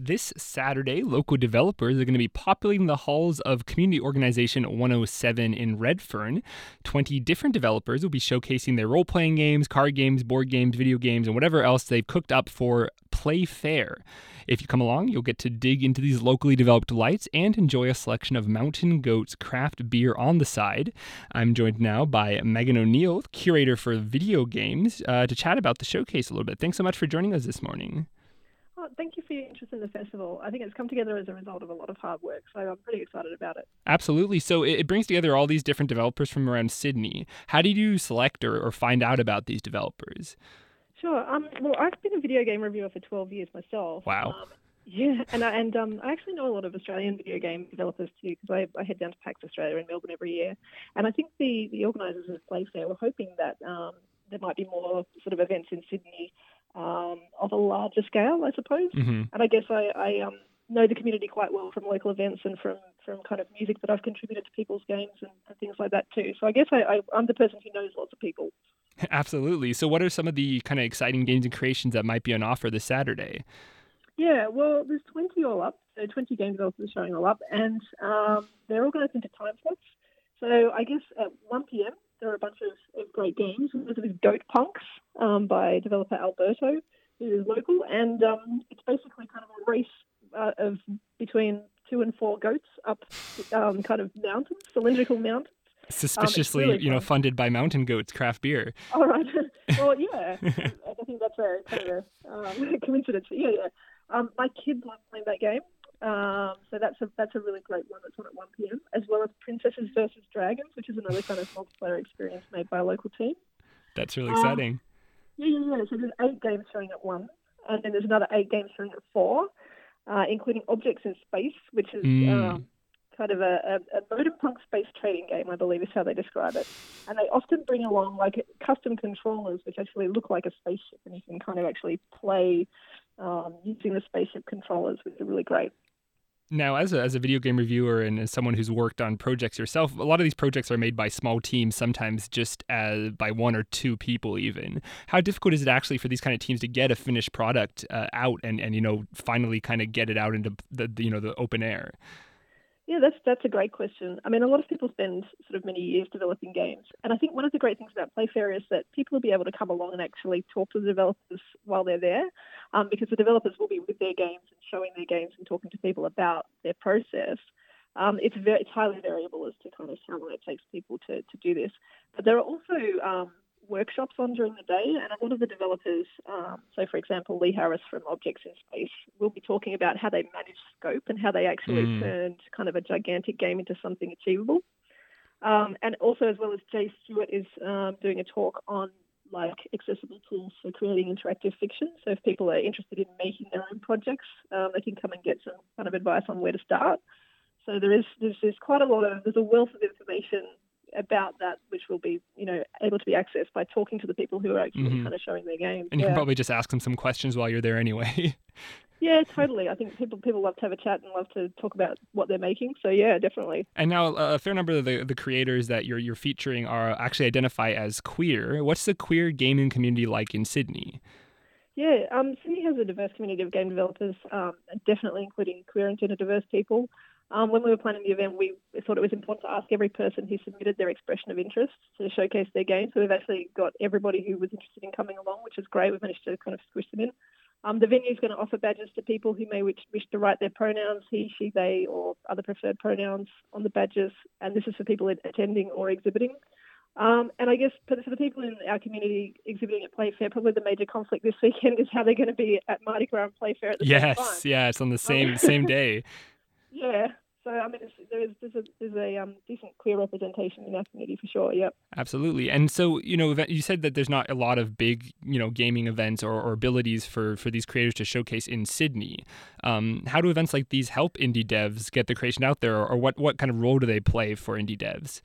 This Saturday, local developers are going to be populating the halls of Community Organization 107 in Redfern. 20 different developers will be showcasing their role-playing games, card games, board games, video games, and whatever else they've cooked up for Play Fair. If you come along, you'll get to dig into these locally developed delights and enjoy a selection of Mountain Goat's craft beer on the side. I'm joined now by Megan O'Neill, curator for video games, to chat about the showcase a little bit. Thanks so much for joining us this morning. Oh, thank you for your interest in the festival. I think it's come together as a result of a lot of hard work, so I'm pretty excited about it. Absolutely. So it brings together all these different developers from around Sydney. How did you select or find out about these developers? Sure. Well, I've been a video game reviewer for 12 years myself. Wow. Yeah, and I actually know a lot of Australian video game developers too, because I head down to PAX Australia in Melbourne every year. And I think the organisers of Play Fair were hoping that there might be more sort of events in Sydney of a larger scale, I suppose. Mm-hmm. And I guess I know the community quite well from local events and from kind of music that I've contributed to people's games and things like that too. So I guess I'm the person who knows lots of people. Absolutely. So what are some of the kind of exciting games and creations that might be on offer this Saturday? Yeah, well, there's 20 all up, so 20 game developers showing all up, and they're organised into time slots. So I guess at 1 p.m. there are a bunch of great games. There's Goat Punks by developer Alberto, who is local, and it's basically kind of a race of between 2 and 4 goats up kind of mountains, cylindrical mountains. Suspiciously, really funded by Mountain Goat's craft beer. All right. Well, yeah, I think that's a kind of a coincidence. Yeah. My kids love playing that game, so that's a really great one that's on at 1 p.m. as well as Princesses versus Dragons, which is another kind of multiplayer experience made by a local team. That's really exciting. Yeah. So there's 8 games showing at 1, and then there's another 8 games showing at 4, including Objects in Space, which is kind of a modem punk space trading game, I believe is how they describe it. And they often bring along like custom controllers, which actually look like a spaceship, and you can kind of actually play using the spaceship controllers, which are really great. Now, as a video game reviewer and as someone who's worked on projects yourself, a lot of these projects are made by small teams, sometimes just by 1 or 2 people even. How difficult is it actually for these kind of teams to get a finished product out and finally kind of get it out into the open air? Yeah, that's a great question. I mean, a lot of people spend sort of many years developing games. And I think one of the great things about Play Fair is that people will be able to come along and actually talk to the developers while they're there, because the developers will be with their games and showing their games and talking to people about their process. It's highly variable as to kind of how long it takes people to do this. But there are also workshops on during the day, and a lot of the developers, so for example, Lee Harris from Objects in Space, will be talking about how they manage scope and how they actually turned kind of a gigantic game into something achievable. And also, as well as Jay Stewart is doing a talk on like accessible tools for creating interactive fiction. So if people are interested in making their own projects, they can come and get some kind of advice on where to start. So there's quite there's a wealth of information about that, which will be, able to be accessed by talking to the people who are actually kind of showing their games. And you can probably just ask them some questions while you're there anyway. Yeah, totally. I think people love to have a chat and love to talk about what they're making. So yeah, definitely. And now a fair number of the creators that you're featuring are actually identify as queer. What's the queer gaming community like in Sydney? Yeah, Sydney has a diverse community of game developers, definitely including queer and gender diverse people. When we were planning the event, we thought it was important to ask every person who submitted their expression of interest to showcase their game. So we've actually got everybody who was interested in coming along, which is great. We've managed to kind of squish them in. The venue is going to offer badges to people who may wish to write their pronouns, he, she, they, or other preferred pronouns on the badges. And this is for people attending or exhibiting. And I guess for the people in our community exhibiting at Play Fair, probably the major conflict this weekend is how they're going to be at Mardi Gras and Play Fair at the same time. Yes, yeah, it's on the same day. Yeah, so I mean, there's a decent queer representation in our community for sure. Yep. Absolutely, and so you said that there's not a lot of big gaming events or abilities for these creators to showcase in Sydney. How do events like these help indie devs get the creation out there, or what kind of role do they play for indie devs?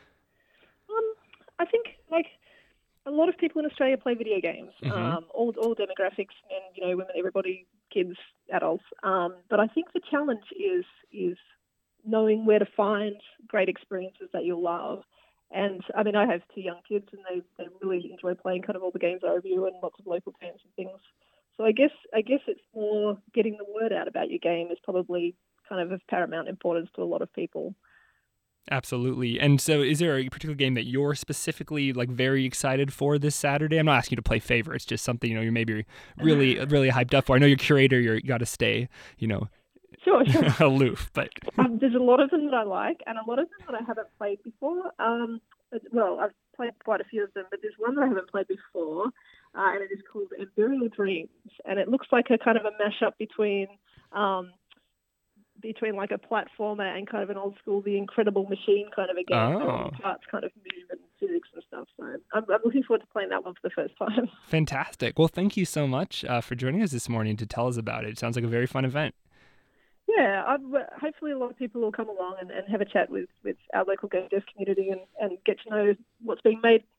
I think like a lot of people in Australia play video games, all demographics, men, women, everybody, kids, adults. But I think the challenge is knowing where to find great experiences that you'll love. And I mean, I have 2 young kids, and they really enjoy playing kind of all the games I review and lots of local games and things. So I guess it's more getting the word out about your game is probably kind of paramount importance to a lot of people. Absolutely. And so is there a particular game that you're specifically like very excited for this Saturday? I'm not asking you to play favorites, just something, you're maybe really, really hyped up for. I know you're curator, you got to stay, Sure. aloof, but there's a lot of them that I like, and a lot of them that I haven't played before. Well, I've played quite a few of them, but there's one that I haven't played before, and it is called Imperial Dreams, and it looks like a kind of a mashup between like a platformer and kind of an old school The Incredible Machine kind of a game. Where all the parts kind of move and physics and stuff. So I'm looking forward to playing that one for the first time. Fantastic. Well, thank you so much for joining us this morning to tell us about it. It sounds like a very fun event. Yeah, hopefully a lot of people will come along and have a chat with our local game dev community and get to know what's being made